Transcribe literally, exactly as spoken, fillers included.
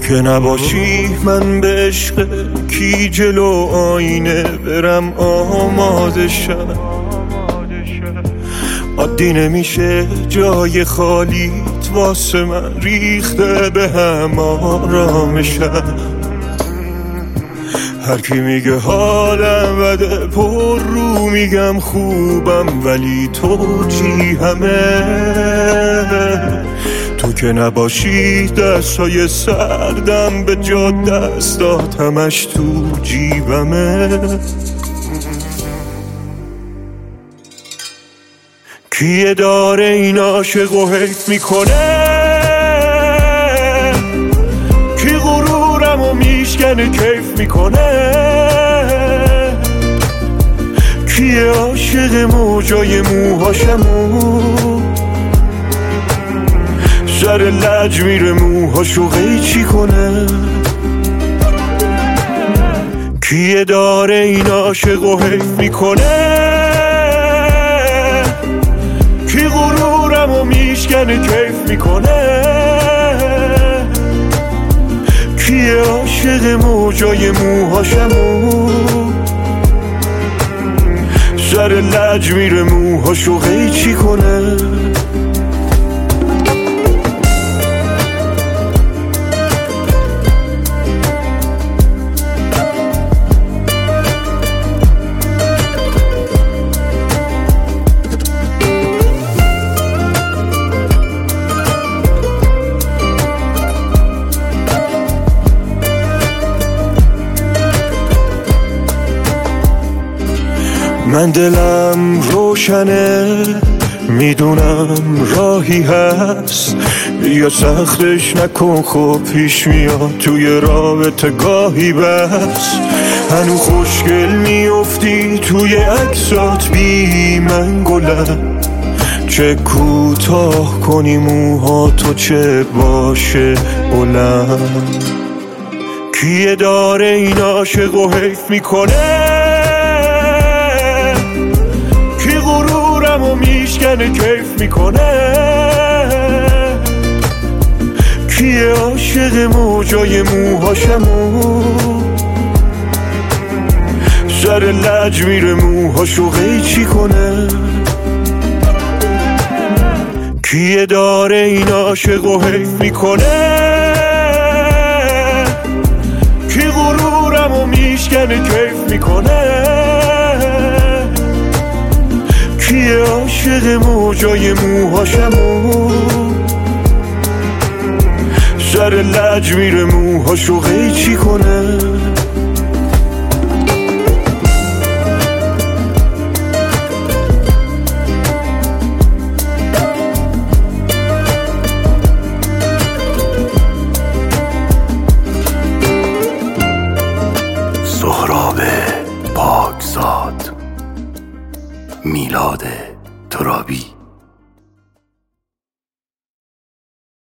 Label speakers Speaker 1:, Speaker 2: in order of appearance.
Speaker 1: که نباشی من به عشق کی جلو آینه برم آماده شم. عادی نمیشه جای خالیت واسه من ریخته به هم آرامشم. هر کی میگه حالم بده پر رو میگم خوبم، ولی تو چی همه؟ تو که نباشی دستای سردم به جا دستات همش تو جیبمه. کیه داره این عاشق و حیف میکنه؟ کی غرورم و میشکنه کیف میکنه؟ کیه عاشق موجای موهاشمو سر لج میره موهاشو قیچی کنه؟ کیه داره این عاشق و حیف میکنه؟ کی غرورم و میشکنه کیف میکنه؟ کیه عاشق موجای موهاشمو سر لج میره موهاشو قیچی کنه؟ من دلم روشنه میدونم راهی هست، بیا سختش نکن خب پیش میاد توی رابطه گاهی بس. هنو خوشگل میافتی توی عکسات بی من گلم، چه کوتاه کنی موها تو چه باشه بلند. کیه داره این عاشق و حیف میکنه؟ غرورم و میشکنه کیف میکنه؟ کیه عاشق موجای موهاشمو سر لج میره موهاشو قیچی کنه؟ کیه داره این عاشق و حیف میکنه؟ کی غرورم و میشکنه کیف میکنه؟ کیه عاشق موجای موهاشمو سر لج میره موهاشو قیچی کنه؟
Speaker 2: سهراب پاکزاد، میلاد ترابی.